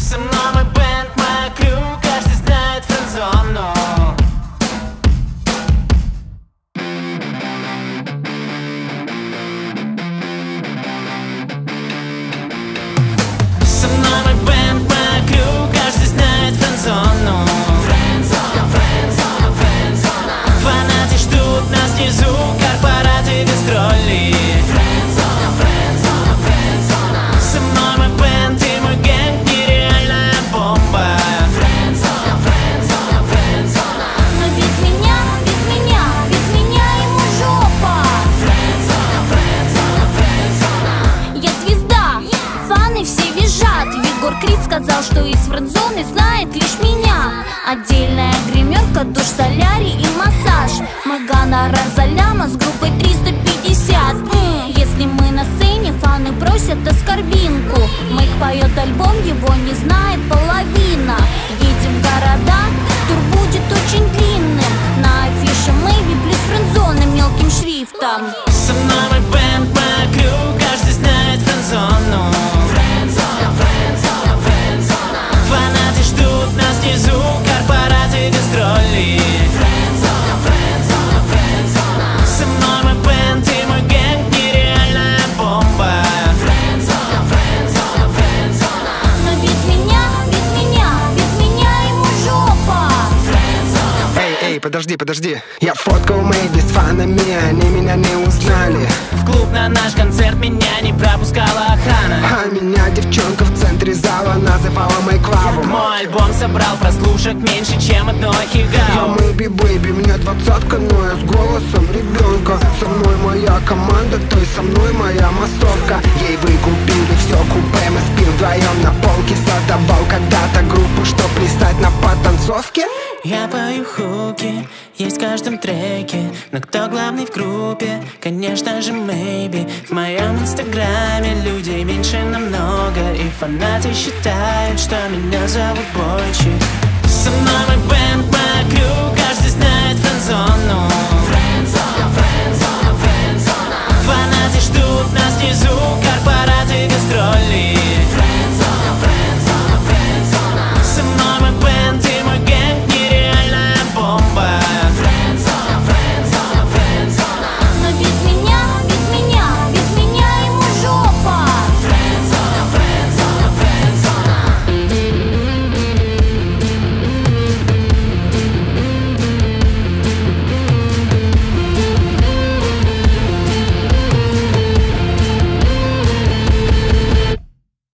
Со мной мой бэнд, моя крю, каждый знает френдзону. Со мной мой бэнд, моя крю, каждый знает френдзону. Фанаты ждут нас внизу, корпораты, гастроли. Со мной мой бэнд и мой гэнг, нереальная бомба. Но без меня ему жопа. Я звезда, фаны все визжат. Егор Крид сказал, что из френдзоны знает лишь меня. Отдельная гримерка, душ, солярий и массаж. Мой гонорар за ляма с группой 350. Если мы на сцене, фаны просят оскорбинку. Мэйк поет альбом, его не знает половина. Едем в города, тур будет очень длинным. На афише Мэйби плюс френдзона мелким шрифтом. Со мной мой бэнд, моя крю, каждый знает френдзону. Фанаты ждут нас внизу, корпораты, гастроли. Со мной мой бэнд и мой гэнг, нереальная бомба. Но без меня ему жопа. Эй, подожди. Я фоткал Мэйби с фанами, они меня не узнали. В клуб на наш концерт меня не пропускала охрана. А меня девчонка в центре зала называла Мэйклавом. Мой альбом собрал прослушек меньше, чем одной Я Хигао. Мэйби бэйби, мне 20-ка, но я с голосом ребенка. Со мной моя команда, то есть со мной моя массовка. Ей вы купили все купе, мы спим вдвоем на полке. Создавал когда-то группу, чтоб плясать на потанцовке. Я пою хуки, есть в каждом треке. Но кто главный в группе? Конечно же Мэйби. В моем инстаграме людей меньше намного, и фанаты считают, что меня зовут Бойчик. Со мной мой бэнд, моя крю, каждый знает френдзону. Фанаты ждут нас внизу.